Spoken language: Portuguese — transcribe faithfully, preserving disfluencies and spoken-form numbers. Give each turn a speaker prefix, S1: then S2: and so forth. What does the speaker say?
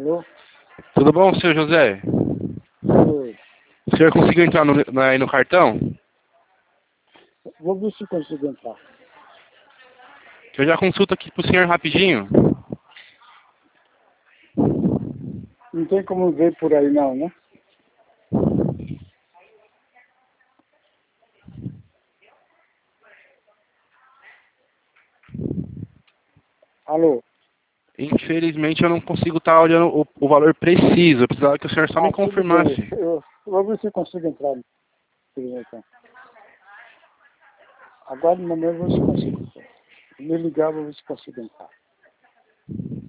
S1: Alô?
S2: Tudo bom, senhor José?
S1: Oi.
S2: O senhor conseguiu entrar no, na- aí no cartão?
S1: Vou ver se consigo entrar.
S2: Eu já consulto aqui pro senhor rapidinho.
S1: Não tem como ver por aí não, né? Alô?
S2: Infelizmente eu não consigo estar olhando o, o valor preciso. Eu precisava que o senhor só me
S1: Ah, tudo bem.
S2: confirmasse.
S1: Eu, eu vou ver se consigo entrar. Então. Agora no momento eu vou ver se consigo entrar. Me ligar, vou ver se consigo entrar.